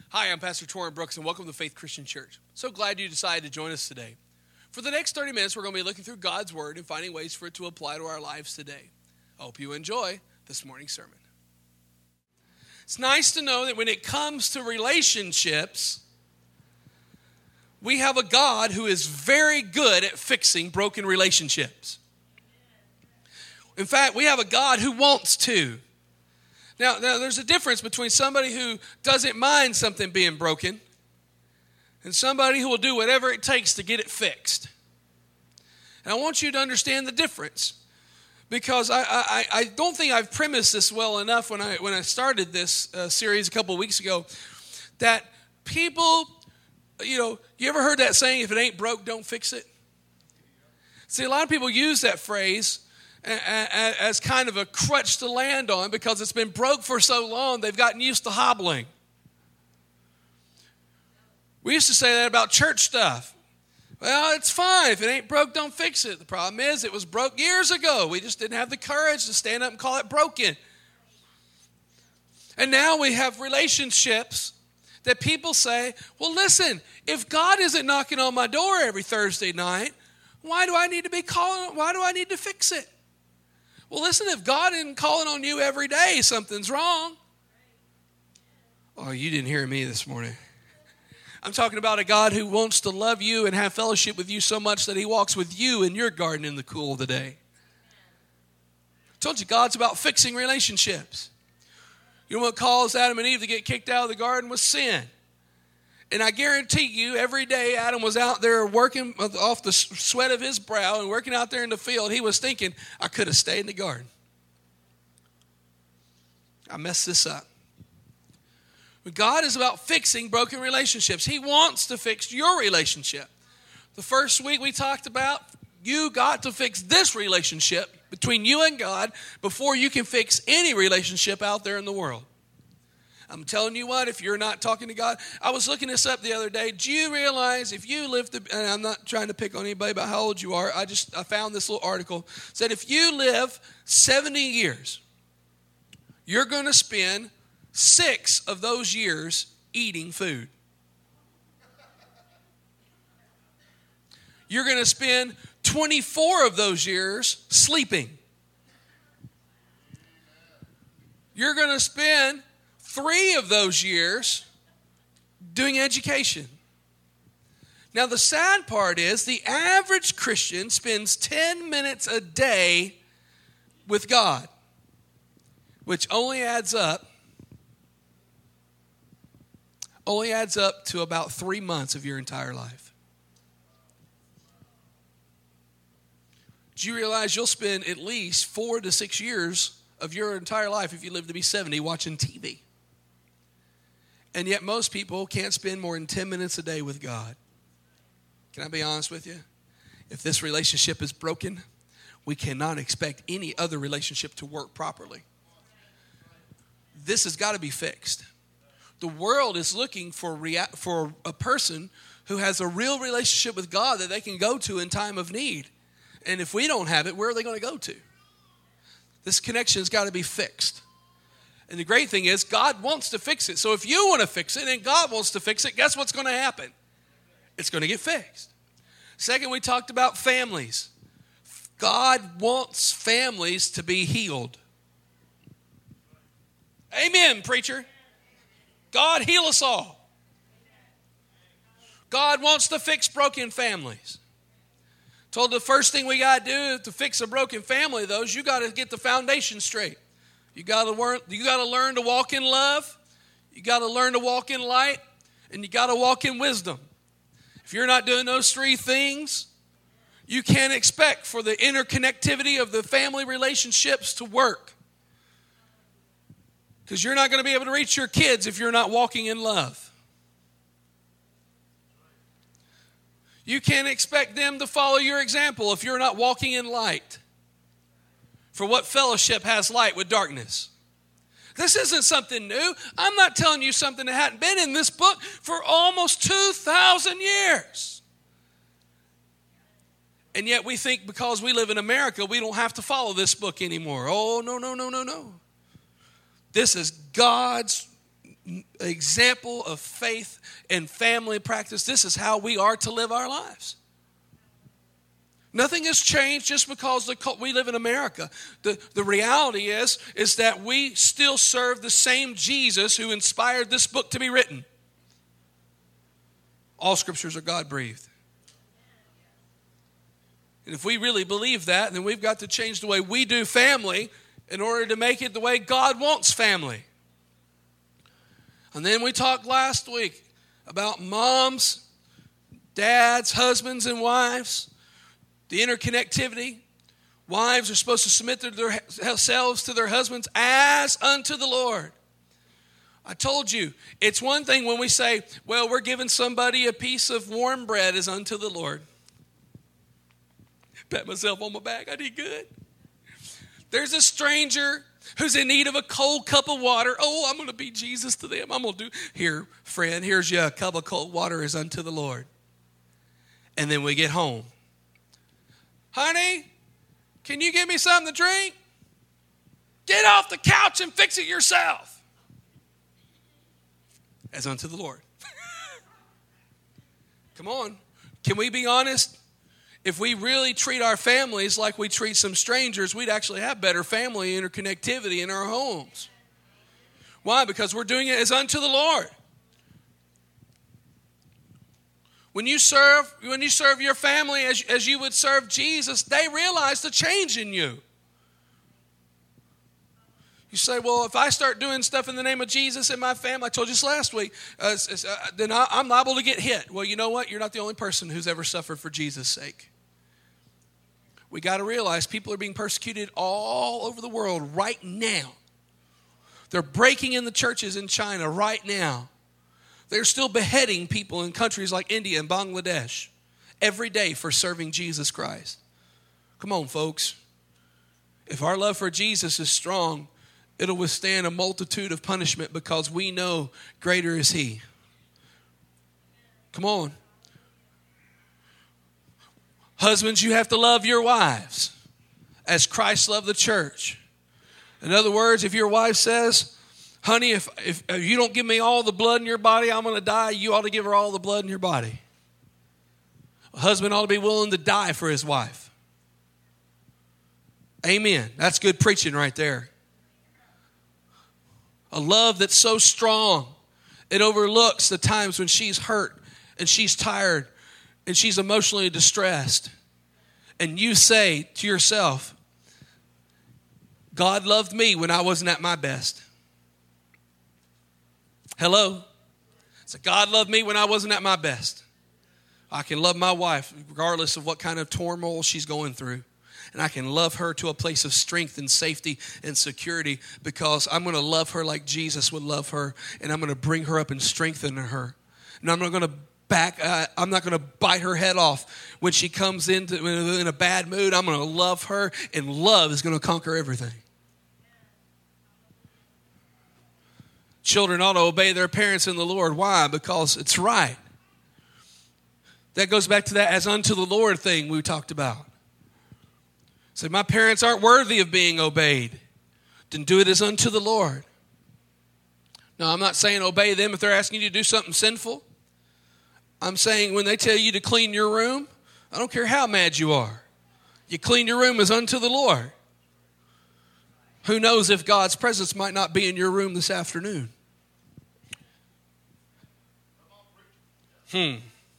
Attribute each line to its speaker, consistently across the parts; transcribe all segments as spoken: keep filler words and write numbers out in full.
Speaker 1: Hi, I'm Pastor Torrin Brooks, and welcome to Faith Christian Church. So glad you decided to join us today. For the next thirty minutes, we're going to be looking through God's Word and finding ways for it to apply to our lives today. I hope you enjoy this morning's sermon. It's nice to know that when it comes to relationships, we have a God who is very good at fixing broken relationships. In fact, we have a God who wants to. Now, now, there's a difference between somebody who doesn't mind something being broken and somebody who will do whatever it takes to get it fixed. And I want you to understand the difference, because I, I, I don't think I've premised this well enough when I when I started this uh, series a couple of weeks ago, that people, you know, you ever heard that saying, if it ain't broke, don't fix it? See, a lot of people use that phrase as kind of a crutch to land on because it's been broke for so long, they've gotten used to hobbling. We used to say that about church stuff. Well, it's fine. If it ain't broke, don't fix it. The problem is it was broke years ago. We just didn't have the courage to stand up and call it broken. And now we have relationships that people say, well, listen, if God isn't knocking on my door every Thursday night, why do I need to be calling? Why do I need to fix it? Well, listen, if God isn't calling on you every day, something's wrong. Oh, you didn't hear me this morning. I'm talking about a God who wants to love you and have fellowship with you so much that he walks with you in your garden in the cool of the day. I told you, God's about fixing relationships. You know what caused Adam and Eve to get kicked out of the garden was sin. And I guarantee you, every day Adam was out there working off the sweat of his brow and working out there in the field, he was thinking, I could have stayed in the garden. I messed this up. But God is about fixing broken relationships. He wants to fix your relationship. The first week we talked about, you got to fix this relationship between you and God before you can fix any relationship out there in the world. I'm telling you what, if you're not talking to God, I was looking this up the other day. Do you realize if you live, to, and I'm not trying to pick on anybody about how old you are. I just, I found this little article. It said if you live seventy years, you're going to spend six of those years eating food. You're going to spend twenty-four of those years sleeping. You're going to spend three of those years doing education. Now, the sad part is the average Christian spends ten minutes a day with God, which only adds up, only adds up to about three months of your entire life. Do you realize you'll spend at least four to six years of your entire life, if you live to be seventy, watching T V? And yet most people can't spend more than ten minutes a day with God. Can I be honest with you? If this relationship is broken, we cannot expect any other relationship to work properly. This has got to be fixed. The world is looking for, rea- for a person who has a real relationship with God that they can go to in time of need. And if we don't have it, where are they going to go to? This connection has got to be fixed. And the great thing is, God wants to fix it. So if you want to fix it and God wants to fix it, guess what's going to happen? It's going to get fixed. Second, we talked about families. God wants families to be healed. Amen, preacher. God, heal us all. God wants to fix broken families. Told the first thing we got to do to fix a broken family, though, is you got to get the foundation straight. You got to learn, you got to learn to walk in love. You got to learn to walk in light. And you got to walk in wisdom. If you're not doing those three things, you can't expect for the interconnectivity of the family relationships to work. Because you're not going to be able to reach your kids if you're not walking in love. You can't expect them to follow your example if you're not walking in light. For what fellowship has light with darkness? This isn't something new. I'm not telling you something that hadn't been in this book for almost two thousand years. And yet we think because we live in America, we don't have to follow this book anymore. Oh, no, no, no, no, no. This is God's example of faith and family practice. This is how we are to live our lives. Nothing has changed just because the, we live in America. The, the reality is, is that we still serve the same Jesus who inspired this book to be written. All scriptures are God-breathed. And if we really believe that, then we've got to change the way we do family in order to make it the way God wants family. And then we talked last week about moms, dads, husbands, and wives. The interconnectivity. Wives are supposed to submit to their, themselves to their husbands as unto the Lord. I told you, it's one thing when we say, well, we're giving somebody a piece of warm bread as unto the Lord. Pat myself on my back. I did good. There's a stranger who's in need of a cold cup of water. Oh, I'm going to be Jesus to them. I'm going to do, here, friend, here's your cup of cold water as unto the Lord. And then we get home. Honey, can you give me something to drink? Get off the couch and fix it yourself. As unto the Lord. Come on. Can we be honest? If we really treat our families like we treat some strangers, we'd actually have better family interconnectivity in our homes. Why? Because we're doing it as unto the Lord. When you serve, when you serve your family as, as you would serve Jesus, they realize the change in you. You say, well, if I start doing stuff in the name of Jesus in my family, I told you this last week, uh, uh, then I, I'm liable to get hit. Well, you know what? You're not the only person who's ever suffered for Jesus' sake. We got to realize people are being persecuted all over the world right now. They're breaking in the churches in China right now. They're still beheading people in countries like India and Bangladesh every day for serving Jesus Christ. Come on, folks. If our love for Jesus is strong, it'll withstand a multitude of punishment because we know greater is He. Come on. Husbands, you have to love your wives as Christ loved the church. In other words, if your wife says, honey, if, if, if you don't give me all the blood in your body, I'm going to die, you ought to give her all the blood in your body. A husband ought to be willing to die for his wife. Amen. That's good preaching right there. A love that's so strong, it overlooks the times when she's hurt and she's tired and she's emotionally distressed. And you say to yourself, God loved me when I wasn't at my best. Hello? So God loved me when I wasn't at my best. I can love my wife regardless of what kind of turmoil she's going through. And I can love her to a place of strength and safety and security because I'm going to love her like Jesus would love her. And I'm going to bring her up and strengthen her. And I'm not going to back, uh, I'm not going to bite her head off when she comes into in a bad mood. I'm going to love her, and love is going to conquer everything. Children ought to obey their parents in the Lord. Why? Because it's right. That goes back to that as unto the Lord thing we talked about. Say, my parents aren't worthy of being obeyed. Then do it as unto the Lord. Now, I'm not saying obey them if they're asking you to do something sinful. I'm saying when they tell you to clean your room, I don't care how mad you are. You clean your room as unto the Lord. Who knows if God's presence might not be in your room this afternoon? Hmm.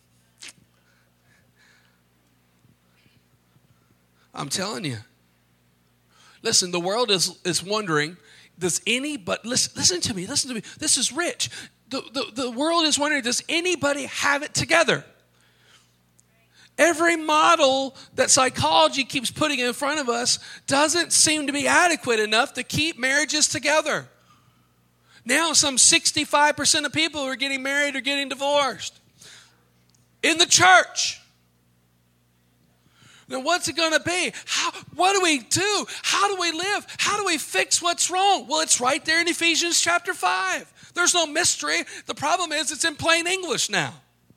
Speaker 1: I'm telling you. Listen, the world is, is wondering, does anybody, listen, listen to me, listen to me. This is rich. The, the, the world is wondering, does anybody have it together? Every model that psychology keeps putting in front of us doesn't seem to be adequate enough to keep marriages together. Now some sixty-five percent of people who are getting married are getting divorced. In the church. Then what's it going to be? How, what do we do? How do we live? How do we fix what's wrong? Well, it's right there in Ephesians chapter five. There's no mystery. The problem is it's in plain English now.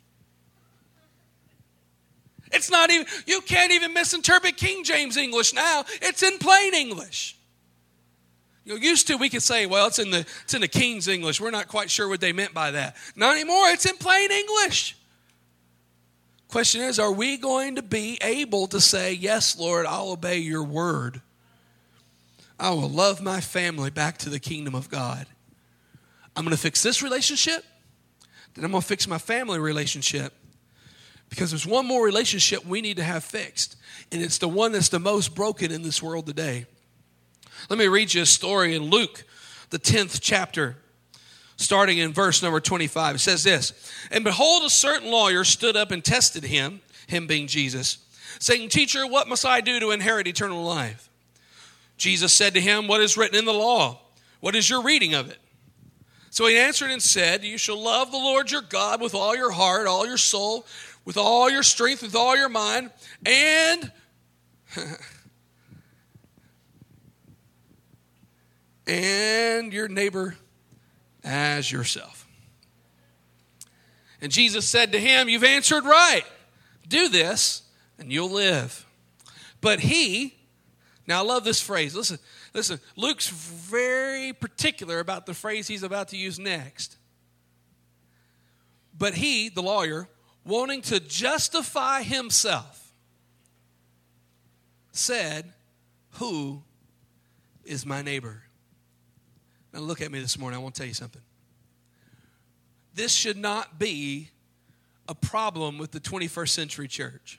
Speaker 1: It's not even, you can't even misinterpret King James English now. It's in plain English. You know, used to we could say, well, it's in the it's in the King's English. We're not quite sure what they meant by that. Not anymore. It's in plain English. Question is, are we going to be able to say, yes, Lord, I'll obey your word. I will love my family back to the kingdom of God. I'm going to fix this relationship, then I'm going to fix my family relationship. Because there's one more relationship we need to have fixed, and it's the one that's the most broken in this world today. Let me read you a story in Luke, the tenth chapter, starting in verse number twenty-five. It says this, "And behold, a certain lawyer stood up and tested him," him being Jesus, "saying, 'Teacher, what must I do to inherit eternal life?' Jesus said to him, 'What is written in the law? What is your reading of it?' So he answered and said, 'You shall love the Lord your God with all your heart, all your soul, with all your strength, with all your mind, and and your neighbor as yourself.' And Jesus said to him, 'You've answered right. Do this, and you'll live.' But he," now I love this phrase. Listen, listen. Luke's very particular about the phrase he's about to use next. "But he," the lawyer, "wanting to justify himself, said, 'Who is my neighbor?'" Now look at me this morning. I want to tell you something. This should not be a problem with the twenty-first century church.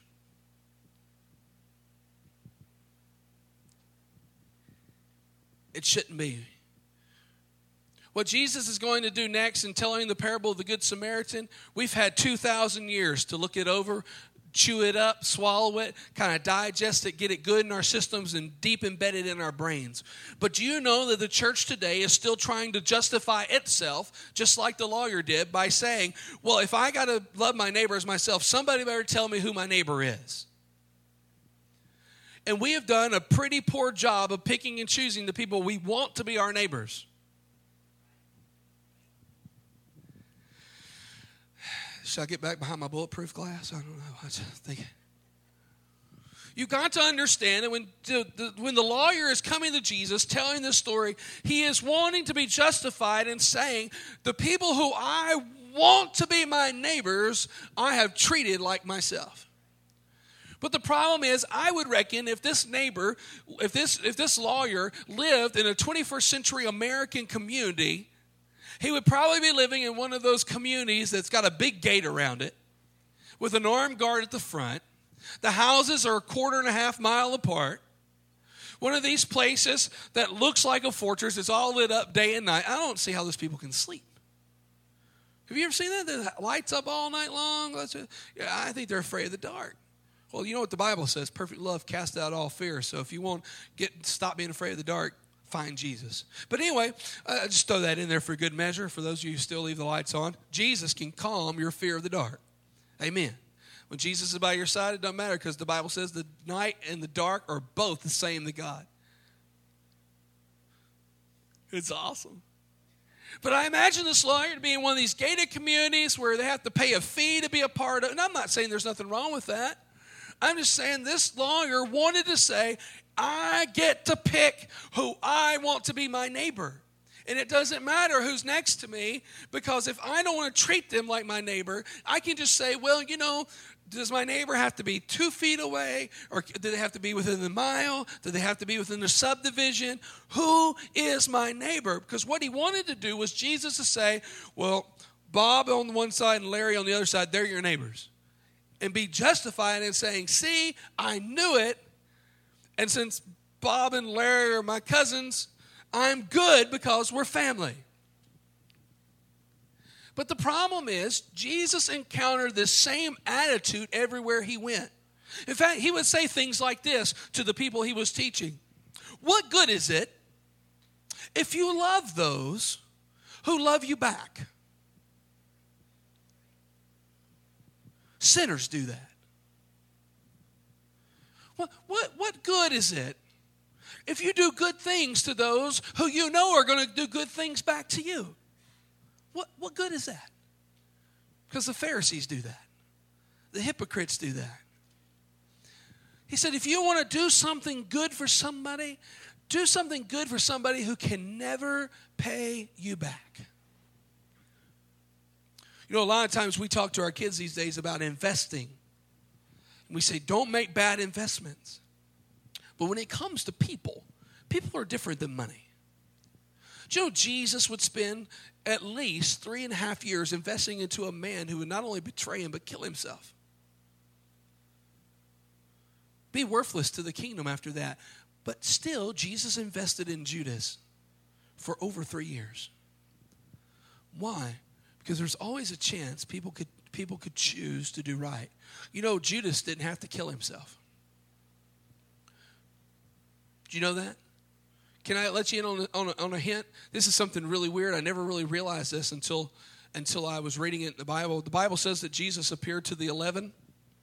Speaker 1: It shouldn't be. What Jesus is going to do next in telling the parable of the Good Samaritan, we've had two thousand years to look it over, chew it up, swallow it, kind of digest it, get it good in our systems and deep embedded in our brains. But do you know that the church today is still trying to justify itself, just like the lawyer did, by saying, well, if I got to love my neighbor as myself, somebody better tell me who my neighbor is. And we have done a pretty poor job of picking and choosing the people we want to be our neighbors. Should I get back behind my bulletproof glass? I don't know. I was thinking. You've got to understand that when the, the, when the lawyer is coming to Jesus, telling this story, he is wanting to be justified in saying, the people who I want to be my neighbors, I have treated like myself. But the problem is, I would reckon if this neighbor, if this, if this lawyer lived in a twenty-first century American community, he would probably be living in one of those communities that's got a big gate around it with an armed guard at the front. The houses are a quarter and a half mile apart. One of these places that looks like a fortress. It's all lit up day and night. I don't see how those people can sleep. Have you ever seen that? The lights up all night long? Yeah, I think they're afraid of the dark. Well, you know what the Bible says. Perfect love casts out all fear. So if you want to get stop being afraid of the dark, find Jesus. But anyway, uh, just throw that in there for good measure. For those of you who still leave the lights on, Jesus can calm your fear of the dark. Amen. When Jesus is by your side, it doesn't matter because the Bible says the night and the dark are both the same to God. It's awesome. But I imagine this lawyer to be in one of these gated communities where they have to pay a fee to be a part of it. And I'm not saying there's nothing wrong with that. I'm just saying this lawyer wanted to say, I get to pick who I want to be my neighbor. And it doesn't matter who's next to me, because if I don't want to treat them like my neighbor, I can just say, well, you know, does my neighbor have to be two feet away? Or do they have to be within the mile? Do they have to be within the subdivision? Who is my neighbor? Because what he wanted to do was Jesus to say, well, Bob on one side and Larry on the other side, they're your neighbors. And be justified in saying, see, I knew it. And since Bob and Larry are my cousins, I'm good because we're family. But the problem is, Jesus encountered this same attitude everywhere he went. In fact, he would say things like this to the people he was teaching. What good is it if you love those who love you back? Sinners do that. What, what, what good is it if you do good things to those who you know are going to do good things back to you? What, what good is that? Because the Pharisees do that. The hypocrites do that. He said, if you want to do something good for somebody, Do something good for somebody who can never pay you back. You know, a lot of times we talk to our kids these days about investing. We say, don't make bad investments. But when it comes to people, people are different than money. Do you know Jesus would spend at least three and a half years investing into a man who would not only betray him, but kill himself? Be worthless to the kingdom after that. But still, Jesus invested in Judas for over three years. Why? Because there's always a chance people could people could choose to do right. You know, Judas didn't have to kill himself. Do you know that? Can I let you in on a, on a, on a hint? This is something really weird. I never really realized this until, until I was reading it in the Bible. The Bible says that Jesus appeared to the eleven,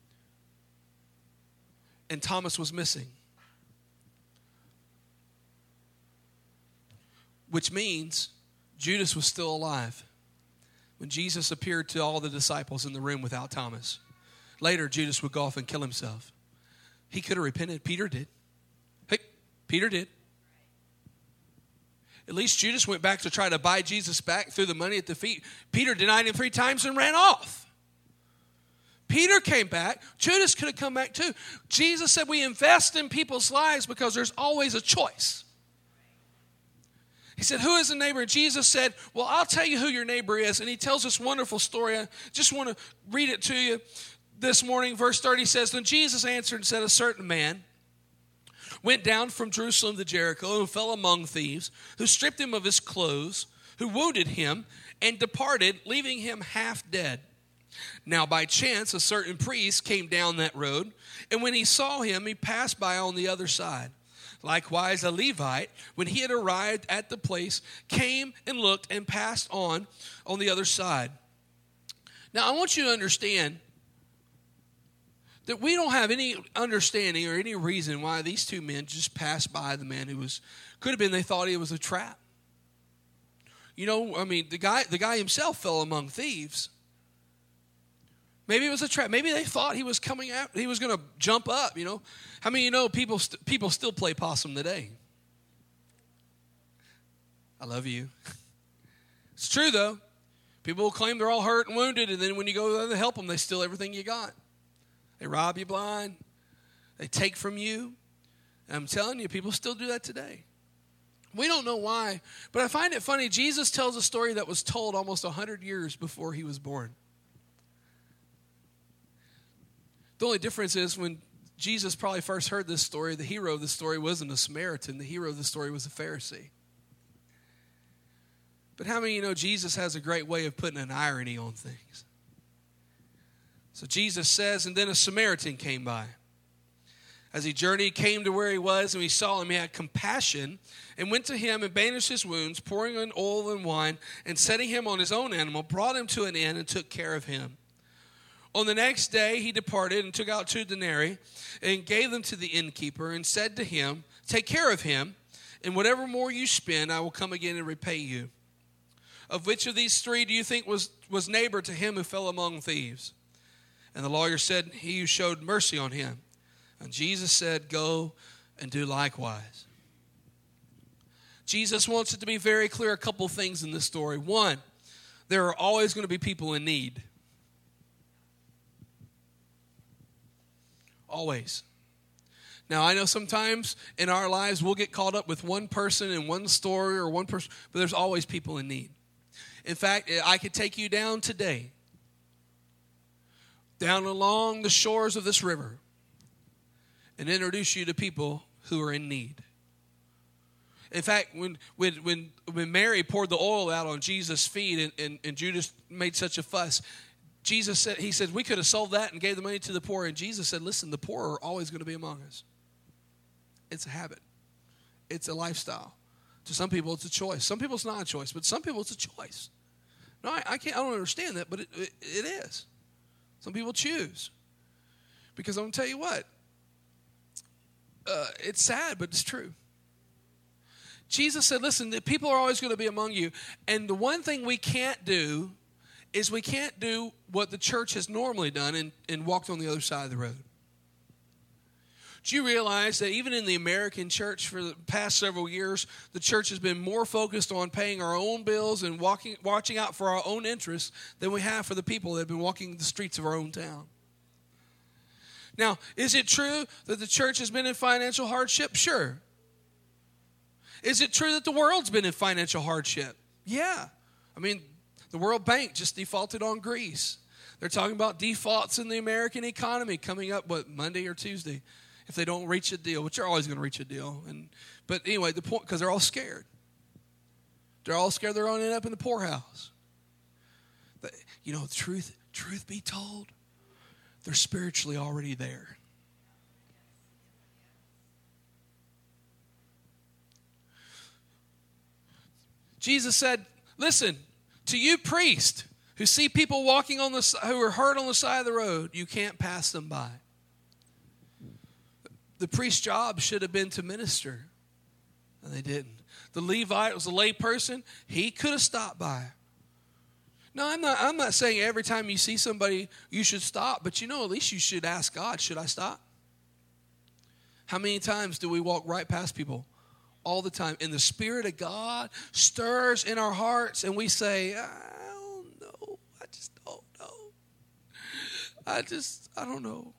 Speaker 1: and Thomas was missing. Which means Judas was still alive when Jesus appeared to all the disciples in the room without Thomas. Later, Judas would go off and kill himself. He could have repented. Peter did. Hey, Peter did. At least Judas went back to try to buy Jesus back through the money at the feet. Peter denied him three times and ran off. Peter came back. Judas could have come back too. Jesus said we invest in people's lives because there's always a choice. He said, who is a neighbor? And Jesus said, well, I'll tell you who your neighbor is. And he tells this wonderful story. I just want to read it to you this morning. Verse thirty says, then Jesus answered and said, a certain man went down from Jerusalem to Jericho and fell among thieves, who stripped him of his clothes, who wounded him, and departed, leaving him half dead. Now by chance a certain priest came down that road, and when he saw him, he passed by on the other side. Likewise, a Levite, when he had arrived at the place, came and looked and passed on on the other side. Now, I want you to understand that we don't have any understanding or any reason why these two men just passed by the man who was, could have been they thought he was a trap. You know, I mean, the guy, the guy himself fell among thieves. Maybe it was a trap. Maybe they thought he was coming out. He was going to jump up, you know. How many of you know people, st- people still play possum today? I love you. It's true, though. People will claim they're all hurt and wounded, and then when you go there to help them, they steal everything you got. They rob you blind. They take from you. And I'm telling you, people still do that today. We don't know why, but I find it funny. Jesus tells a story that was told almost one hundred years before he was born. The only difference is when Jesus probably first heard this story, the hero of the story wasn't a Samaritan. The hero of the story was a Pharisee. But how many of you know Jesus has a great way of putting an irony on things? So Jesus says, and then a Samaritan came by. As he journeyed, came to where he was, and he saw him. He had compassion and went to him and bandaged his wounds, pouring in oil and wine, and setting him on his own animal, brought him to an inn and took care of him. On the next day, he departed and took out two denarii and gave them to the innkeeper and said to him, take care of him, and whatever more you spend, I will come again and repay you. Of which of these three do you think was, was neighbor to him who fell among thieves? And the lawyer said, he who showed mercy on him. And Jesus said, go and do likewise. Jesus wants it to be very clear a couple things in this story. One, there are always going to be people in need. Always. Now, I know sometimes in our lives we'll get caught up with one person and one story or one person, but there's always people in need. In fact, I could take you down today, down along the shores of this river, and introduce you to people who are in need. In fact, when when when, when Mary poured the oil out on Jesus' feet and, and, and Judas made such a fuss, Jesus said, he said, we could have sold that and gave the money to the poor. And Jesus said, listen, the poor are always going to be among us. It's a habit. It's a lifestyle. To some people, it's a choice. Some people, it's not a choice, but some people, it's a choice. No, I, I can't, I don't understand that, but it, it, it is. Some people choose. Because I'm going to tell you what, uh, it's sad, but it's true. Jesus said, listen, the people are always going to be among you. And the one thing we can't do is we can't do what the church has normally done and, and walked on the other side of the road. Do you realize that even in the American church for the past several years, the church has been more focused on paying our own bills and walking, watching out for our own interests than we have for the people that have been walking the streets of our own town? Now, is it true that the church has been in financial hardship? Sure. Is it true that the world's been in financial hardship? Yeah. I mean, the World Bank just defaulted on Greece. They're talking about defaults in the American economy coming up, what, Monday or Tuesday, if they don't reach a deal, which they're always going to reach a deal. And But anyway, the point, because they're all scared. They're all scared they're going to end up in the poorhouse. But, you know, truth, truth be told, they're spiritually already there. Jesus said, listen, to you priests who see people walking on the who are hurt on the side of the road, you can't pass them by. The priest's job should have been to minister, and they didn't. The Levite was a lay person. He could have stopped by. No, I'm not, I'm not saying every time you see somebody you should stop, but you know, at least you should ask God, should I stop? How many times do we walk right past people? All the time. And the Spirit of God stirs in our hearts, and we say, I don't know. I just don't know. I just, I don't know.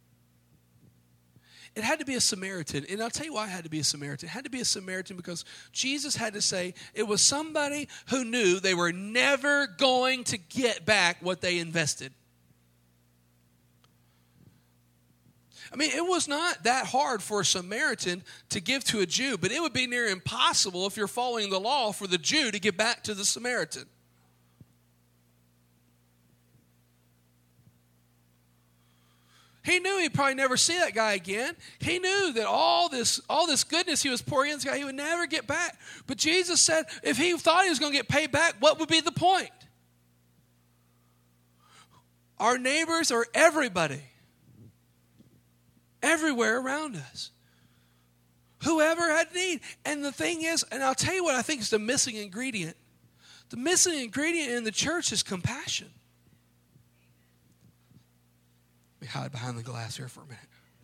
Speaker 1: It had to be a Samaritan. And I'll tell you why it had to be a Samaritan. It had to be a Samaritan because Jesus had to say it was somebody who knew they were never going to get back what they invested. I mean, it was not that hard for a Samaritan to give to a Jew, but it would be near impossible if you're following the law for the Jew to give back to the Samaritan. He knew he'd probably never see that guy again. He knew that all this, all this goodness he was pouring into this guy, he would never get back. But Jesus said if he thought he was going to get paid back, what would be the point? Our neighbors are everybody. Everywhere around us. Whoever had need. And the thing is, and I'll tell you what I think is the missing ingredient. The missing ingredient in the church is compassion. Let me hide behind the glass here for a minute.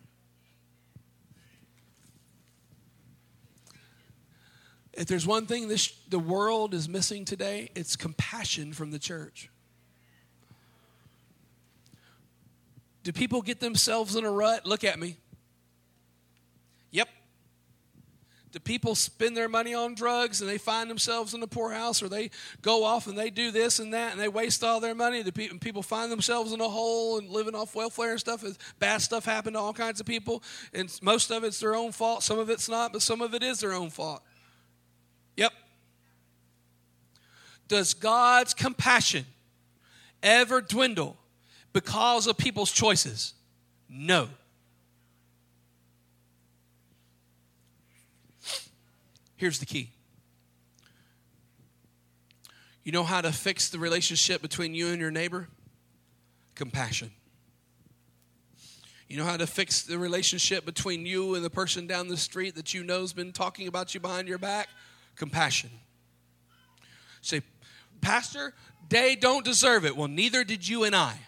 Speaker 1: If there's one thing this the world is missing today, it's compassion from the church. Do people get themselves in a rut? Look at me. Yep. Do people spend their money on drugs and they find themselves in the poorhouse, or they go off and they do this and that and they waste all their money? Do people find themselves in a hole and living off welfare and stuff? Bad stuff happen to all kinds of people, and most of it's their own fault. Some of it's not, but some of it is their own fault. Yep. Does God's compassion ever dwindle because of people's choices? No. Here's the key. You know how to fix the relationship between you and your neighbor? Compassion. You know how to fix the relationship between you and the person down the street that you know has been talking about you behind your back? Compassion. Say, Pastor, they don't deserve it. Well, neither did you and I.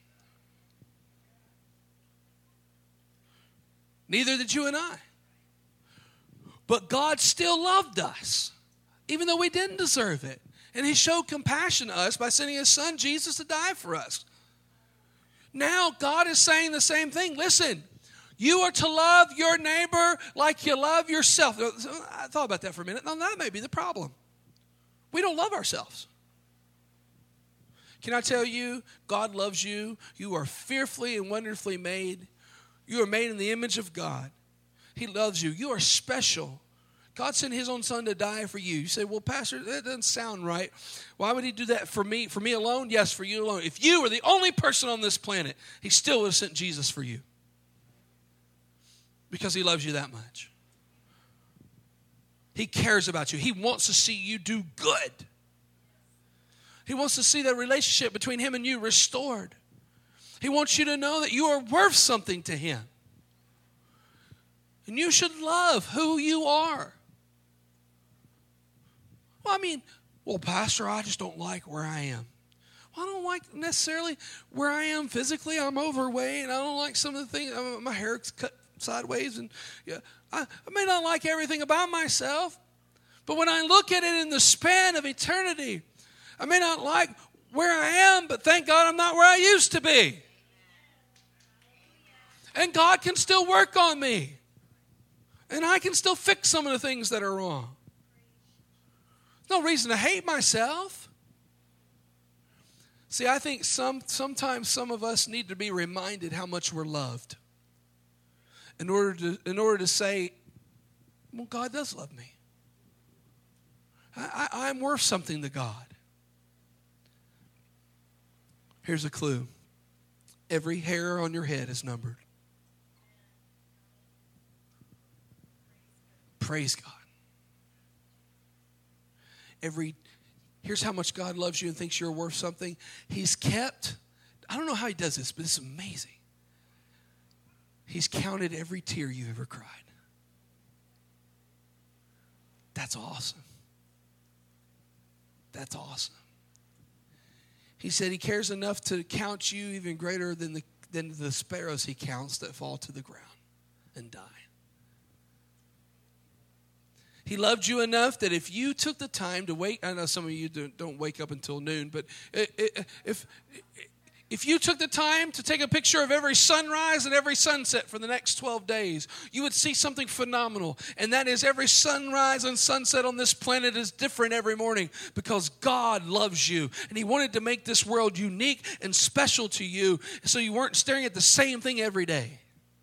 Speaker 1: Neither did you and I. But God still loved us, even though we didn't deserve it. And he showed compassion to us by sending his son, Jesus, to die for us. Now, God is saying the same thing. Listen, you are to love your neighbor like you love yourself. I thought about that for a minute. Now, that may be the problem. We don't love ourselves. Can I tell you, God loves you. You are fearfully and wonderfully made. You are made in the image of God. He loves you. You are special. God sent his own son to die for you. You say, well, Pastor, that doesn't sound right. Why would he do that for me? For me alone? Yes, for you alone. If you were the only person on this planet, he still would have sent Jesus for you. Because he loves you that much. He cares about you. He wants to see you do good. He wants to see that relationship between him and you restored. He wants you to know that you are worth something to him. And you should love who you are. Well, I mean, well, Pastor, I just don't like where I am. Well, I don't like necessarily where I am physically. I'm overweight, and I don't like some of the things. My hair's cut sideways. And yeah, I, I may not like everything about myself, but when I look at it in the span of eternity, I may not like where I am, but thank God I'm not where I used to be. And God can still work on me. And I can still fix some of the things that are wrong. No reason to hate myself. See, I think some sometimes some of us need to be reminded how much we're loved. In order to in order to say, well, God does love me. I, I, I'm worth something to God. Here's a clue. Every hair on your head is numbered. Praise God. Every, here's how much God loves you and thinks you're worth something. He's kept, I don't know how he does this, but it's amazing. He's counted every tear you ever cried. That's awesome. That's awesome. He said he cares enough to count you even greater than the, than the sparrows he counts that fall to the ground and die. He loved you enough that if you took the time to wait, I know some of you don't, don't wake up until noon, but if, if you took the time to take a picture of every sunrise and every sunset for the next twelve days, you would see something phenomenal. And that is every sunrise and sunset on this planet is different every morning because God loves you. And he wanted to make this world unique and special to you so you weren't staring at the same thing every day.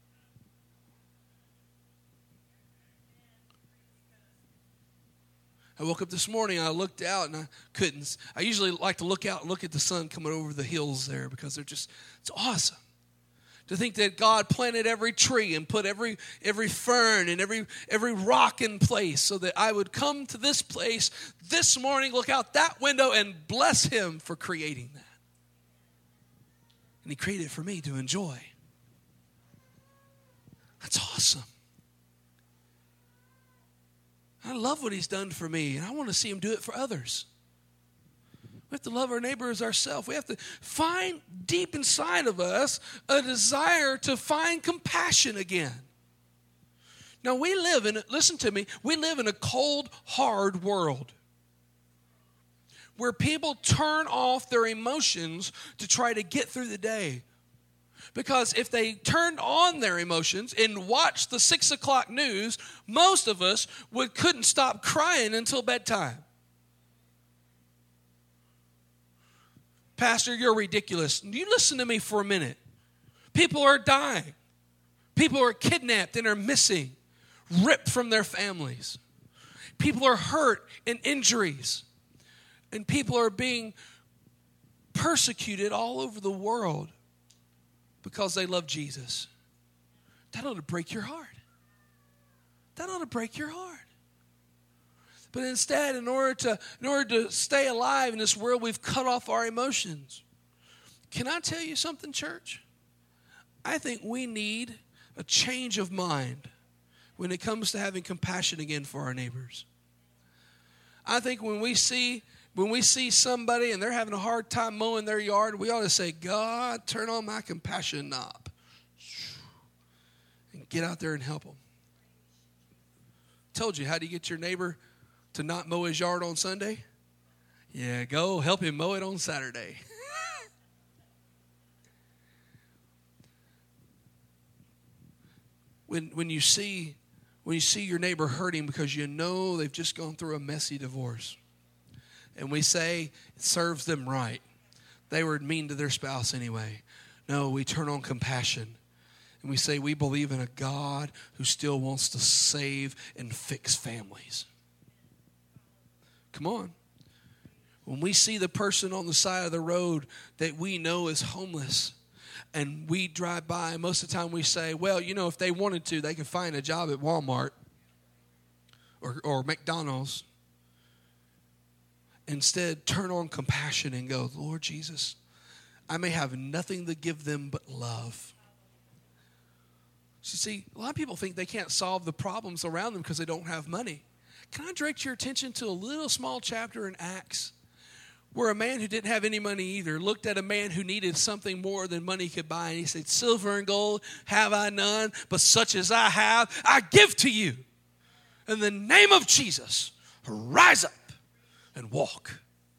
Speaker 1: I woke up this morning, I looked out, and I couldn't. I usually like to look out and look at the sun coming over the hills there because they're just, it's awesome. To think that God planted every tree and put every every fern and every every rock in place so that I would come to this place this morning, look out that window, and bless him for creating that. And he created it for me to enjoy. That's awesome. I love what he's done for me, and I want to see him do it for others. We have to love our neighbor as ourselves. We have to find deep inside of us a desire to find compassion again. Now, we live in, listen to me, we live in a cold, hard world where people turn off their emotions to try to get through the day. Because if they turned on their emotions and watched the six o'clock news, most of us would, couldn't stop crying until bedtime. Pastor, you're ridiculous. You listen to me for a minute. People are dying. People are kidnapped and are missing, ripped from their families. People are hurt and injuries. And people are being persecuted all over the world because they love Jesus. That ought to break your heart. That ought to break your heart. But instead, in order to in order to stay alive in this world, we've cut off our emotions. Can I tell you something, church? I think we need a change of mind when it comes to having compassion again for our neighbors. I think when we see When we see somebody and they're having a hard time mowing their yard, we ought to say, God, turn on my compassion knob. And get out there and help them. Told you, how do you get your neighbor to not mow his yard on Sunday? Yeah, go help him mow it on Saturday. when when you see when you see your neighbor hurting because you know they've just gone through a messy divorce. And we say it serves them right. They were mean to their spouse anyway. No, we turn on compassion. And we say we believe in a God who still wants to save and fix families. Come on. When we see the person on the side of the road that we know is homeless, and we drive by, most of the time we say, well, you know, if they wanted to, they could find a job at Walmart or, or McDonald's. Instead, turn on compassion and go, Lord Jesus, I may have nothing to give them but love. So see, a lot of people think they can't solve the problems around them because they don't have money. Can I direct your attention to a little small chapter in Acts where a man who didn't have any money either looked at a man who needed something more than money could buy, and he said, silver and gold have I none, but such as I have, I give to you. In the name of Jesus, rise up and walk.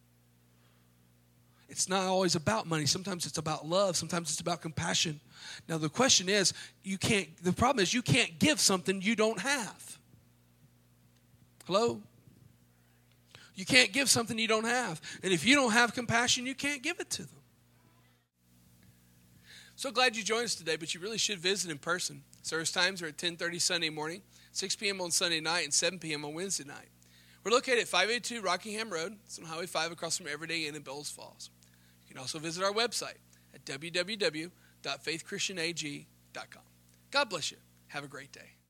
Speaker 1: It's not always about money. Sometimes it's about love. Sometimes it's about compassion. Now the question is, you can't, the problem is you can't give something you don't have. Hello? You can't give something you don't have. And if you don't have compassion, you can't give it to them. So glad you joined us today, but you really should visit in person. Service times are at ten thirty Sunday morning, six p.m. on Sunday night, and seven p.m. on Wednesday night. We're located at five eighty-two Rockingham Road. It's on Highway five across from Everyday Inn in Bellows Falls. You can also visit our website at w w w dot faith christian a g dot com. God bless you. Have a great day.